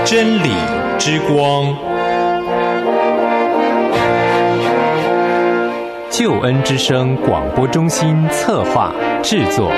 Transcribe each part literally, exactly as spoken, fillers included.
真理之光，救恩之声广播中心策划制作。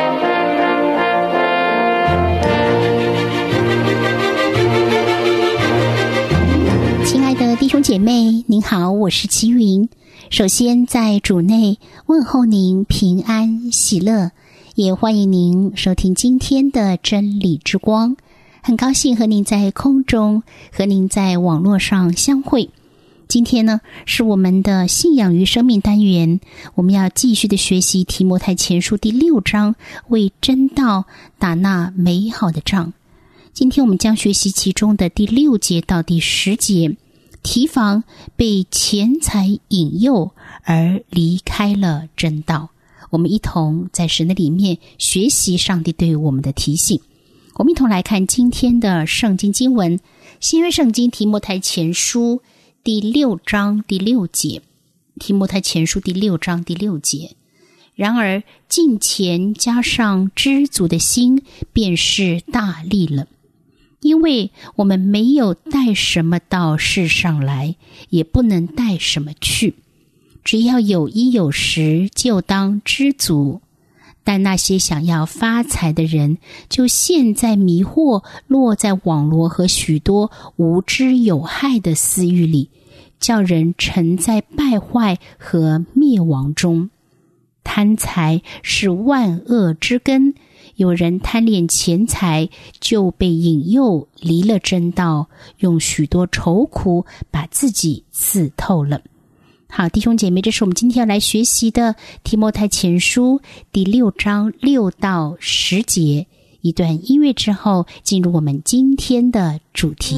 亲爱的弟兄姐妹，您好，我是齐云。首先在主内问候您平安喜乐，也欢迎您收听今天的真理之光。很高兴和您在空中，和您在网络上相会。今天呢，是我们的信仰与生命单元，我们要继续的学习提摩太前书第六章，为真道打那美好的仗。今天我们将学习其中的第六节到第十节，提防被钱财引诱而离开了真道。我们一同在神的里面学习上帝对我们的提醒。我们一同来看今天的圣经经文，新约圣经提摩太前书第六章第六节。提摩太前书第六章第六节，然而敬虔加上知足的心，便是大利了。因为我们没有带什么到世上来，也不能带什么去，只要有衣有食，就当知足。但那些想要发财的人，就陷在迷惑，落在网罗和许多无知有害的私欲里，叫人沉在败坏和灭亡中。贪财是万恶之根，有人贪恋钱财，就被引诱离了真道，用许多愁苦把自己刺透了。好，弟兄姐妹，这是我们今天要来学习的提摩太前书第六章六到十节。一段音乐之后，进入我们今天的主题。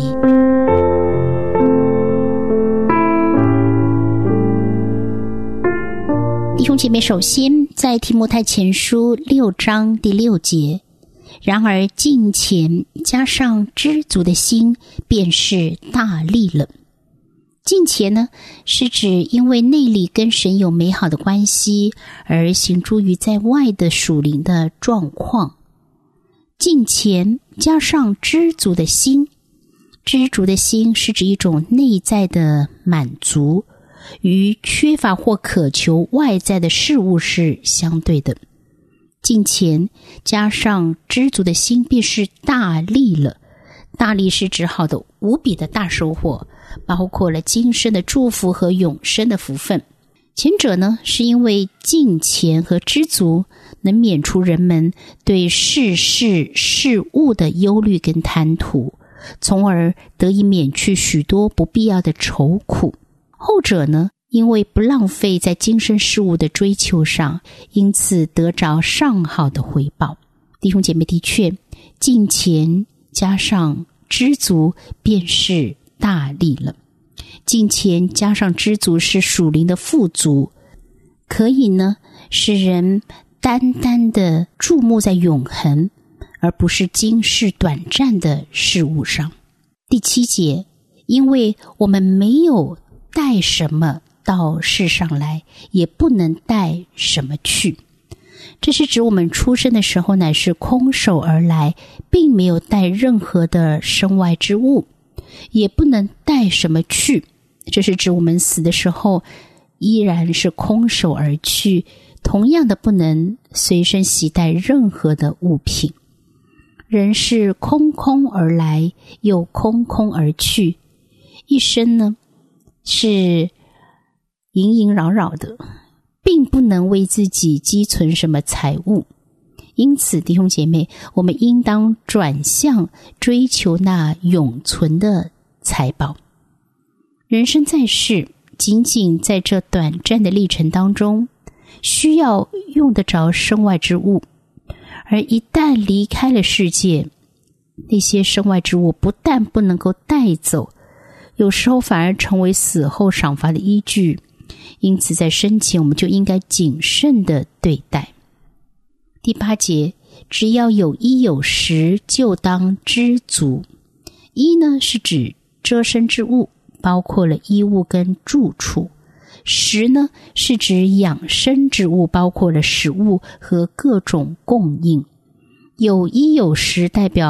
弟兄姐妹，首先在提摩太前书六章第六节，然而敬虔加上知足的心，便是大利了。敬虔呢，是指因为内里跟神有美好的关系，而行诸于在外的属灵的状况。敬虔加上知足的心，知足的心是指一种内在的满足，与缺乏或渴求外在的事物是相对的。敬虔加上知足的心，便是大利了。大利是指好的无比的大收获，包括了今生的祝福和永生的福分。前者呢，是因为敬虔和知足能免除人们对世事事物的忧虑跟贪图，从而得以免去许多不必要的愁苦。后者呢，因为不浪费在今生事物的追求上，因此得着上好的回报。弟兄姐妹，的确，敬虔加上知足便是大利了。敬虔加上知足是属灵的富足，可以呢使人单单的注目在永恒，而不是今世短暂的事物上。第七节，因为我们没有带什么到世上来，也不能带什么去。这是指我们出生的时候乃是空手而来，并没有带任何的身外之物，也不能带什么去。这是指我们死的时候依然是空手而去，同样的不能随身携带任何的物品。人是空空而来，又空空而去，一生呢是萦萦扰扰的，并不能为自己积存什么财物。因此弟兄姐妹，我们应当转向追求那永存的财宝。人生在世，仅仅在这短暂的历程当中，需要用得着身外之物，而一旦离开了世界，那些身外之物不但不能够带走，有时候反而成为死后赏罚的依据。因此在生前我们就应该谨慎的对待。第八节，只要有衣有食，就当知足。衣呢，是指遮身之物，包括了衣物跟住处。食呢，是指养生之物，包括了食物和各种供应。有衣有食代表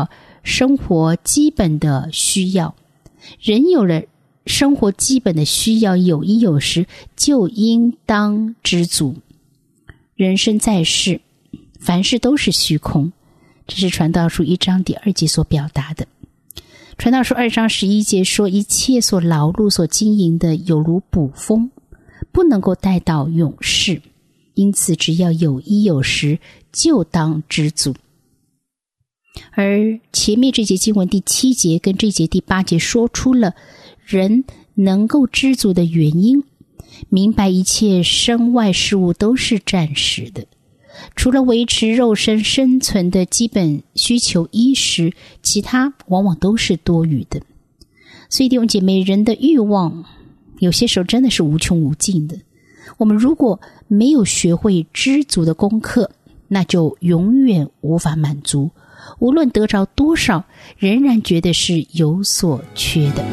生活基本的需要。人有了生活基本的需要，有衣有食，就应当知足。人生在世，凡事都是虚空，这是传道书一章第二节所表达的。传道书二章十一节说，一切所劳碌所经营的，有如捕风，不能够带到永世，因此只要有衣有食，就当知足。而前面这节经文第七节跟这节第八节说出了人能够知足的原因，明白一切身外事物都是暂时的，除了维持肉身生存的基本需求衣食，其他往往都是多余的。所以弟兄姐妹，人的欲望有些时候真的是无穷无尽的。我们如果没有学会知足的功课，那就永远无法满足，无论得着多少，仍然觉得是有所缺的。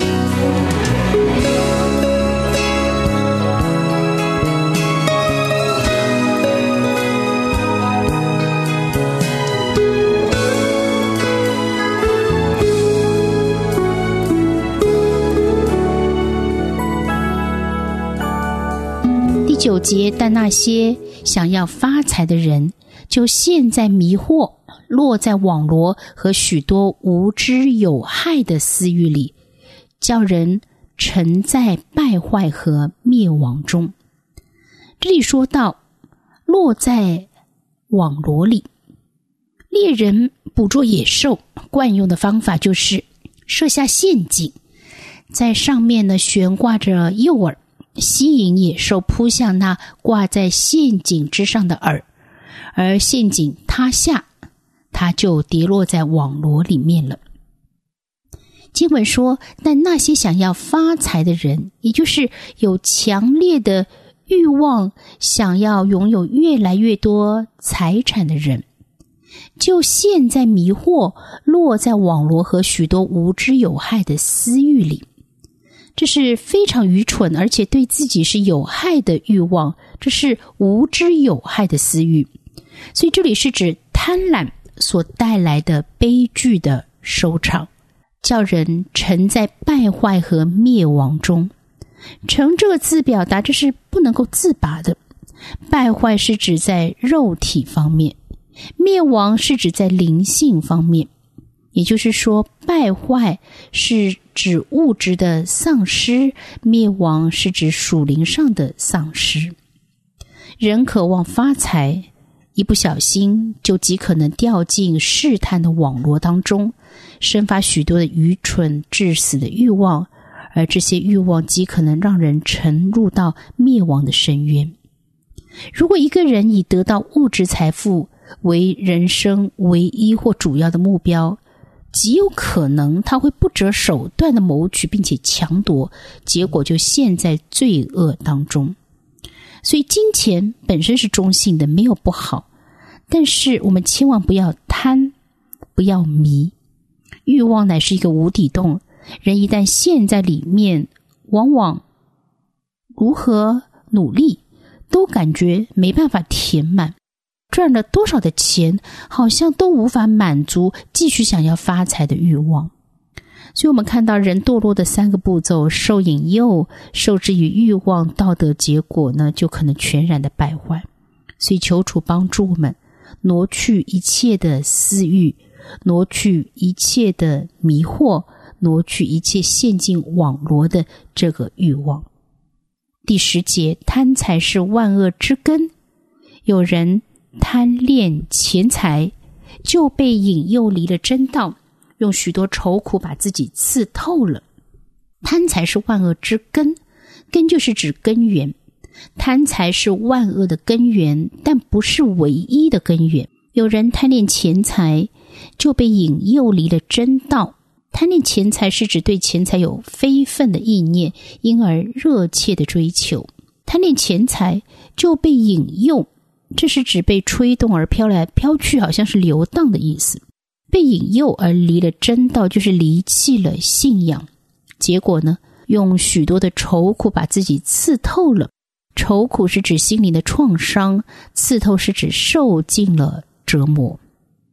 第九节，但那些想要发财的人，就陷在迷惑，落在网罗和许多无知有害的私欲里，叫人沉在败坏和灭亡中。这里说到落在网罗里，猎人捕捉野兽惯用的方法就是设下陷阱，在上面呢悬挂着诱饵，吸引野兽扑向那挂在陷阱之上的饵，而陷阱塌下，它就跌落在网罗里面了。经文说，但那些想要发财的人，也就是有强烈的欲望想要拥有越来越多财产的人，就陷在迷惑，落在网罗和许多无知有害的私欲里。这是非常愚蠢而且对自己是有害的欲望，这是无知有害的私欲。所以这里是指贪婪所带来的悲剧的收场，叫人沉在败坏和灭亡中。沉这个字表达这是不能够自拔的，败坏是指在肉体方面，灭亡是指在灵性方面。也就是说，败坏是指物质的丧失，灭亡是指属灵上的丧失。人渴望发财，一不小心就极可能掉进试探的网罗当中，生发许多的愚蠢致死的欲望，而这些欲望极可能让人沉入到灭亡的深渊。如果一个人以得到物质财富为人生唯一或主要的目标，极有可能他会不择手段的谋取并且抢夺，结果就陷在罪恶当中。所以金钱本身是中性的，没有不好，但是我们千万不要贪，不要迷。欲望乃是一个无底洞，人一旦陷在里面，往往如何努力都感觉没办法填满，赚了多少的钱好像都无法满足继续想要发财的欲望。所以我们看到人堕落的三个步骤，受引诱，受制于欲望，道德结果呢就可能全然的败坏。所以求主帮助我们挪去一切的私欲，挪去一切的迷惑，挪去一切陷进网罗的这个欲望。第十节，贪财是万恶之根，有人贪恋钱财，就被引诱离了真道，用许多愁苦把自己刺透了。贪财是万恶之根，根就是指根源，贪财是万恶的根源，但不是唯一的根源。有人贪恋钱财，就被引诱离了真道。贪恋钱财是指对钱财有非分的意念，因而热切的追求。贪恋钱财就被引诱，这是指被吹动而飘来飘去，好像是流荡的意思。被引诱而离了真道，就是离弃了信仰。结果呢，用许多的愁苦把自己刺透了。愁苦是指心灵的创伤，刺透是指受尽了折磨。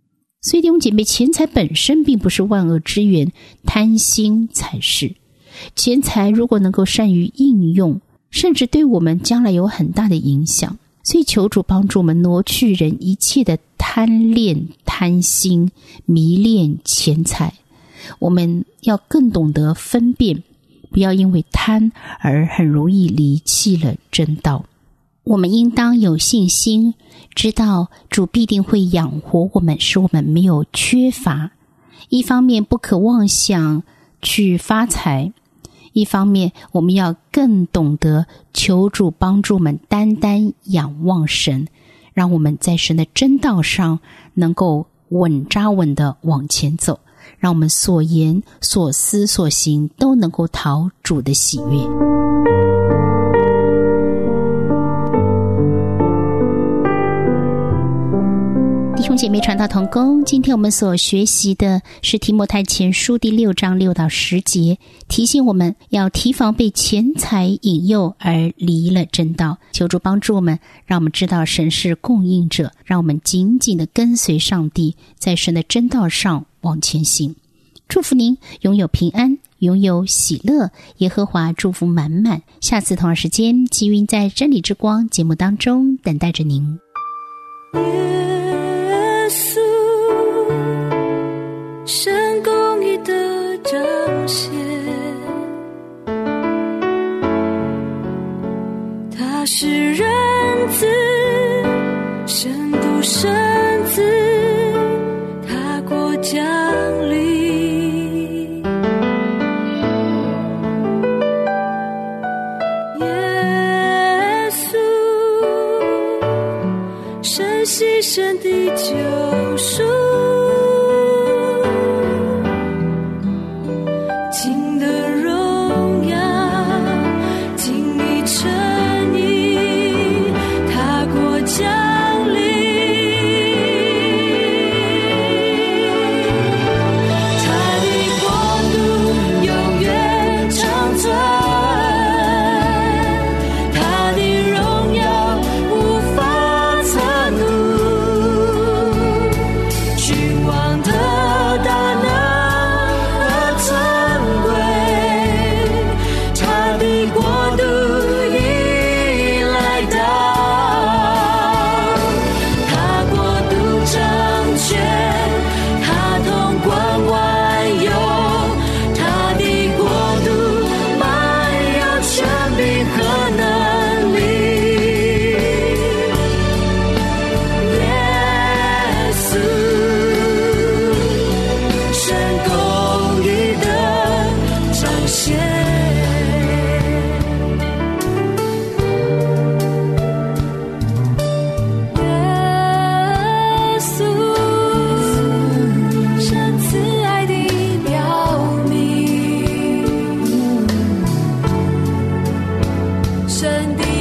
所以弟兄姐妹，钱财本身并不是万恶之源，贪心才是。钱财如果能够善于应用，甚至对我们将来有很大的影响。所以求主帮助我们挪去人一切的贪恋、贪心、迷恋钱财。我们要更懂得分辨，不要因为贪而很容易离弃了真道。我们应当有信心，知道主必定会养活我们，使我们没有缺乏。一方面不可妄想去发财，一方面我们要更懂得求主帮助我们单单仰望神，让我们在神的真道上能够稳扎稳地往前走，让我们所言所思所行都能够讨主的喜悦。弟兄姐妹传道同工，今天我们所学习的是提摩太前书第六章六到十节，提醒我们要提防被钱财引诱而离了真道。求主帮助我们，让我们知道神是供应者，让我们紧紧地跟随上帝，在神的真道上往前行。祝福您拥有平安，拥有喜乐，耶和华祝福满满。下次同样时间，基云在真理之光节目当中等待着您。 耶稣，神公义的彰显，他是人子，神独生子，他国降临。耶稣，神牺牲的救赎，尽的荣耀，尽你诚意，他国降临。他的国度永远长存，他的荣耀无法测度，君王的大能和尊贵，他的国度已来到，他国度掌权，他统管万有，他的国度满有权柄和能力。耶稣，神公义的彰显。耶稣，神慈爱的表明，神的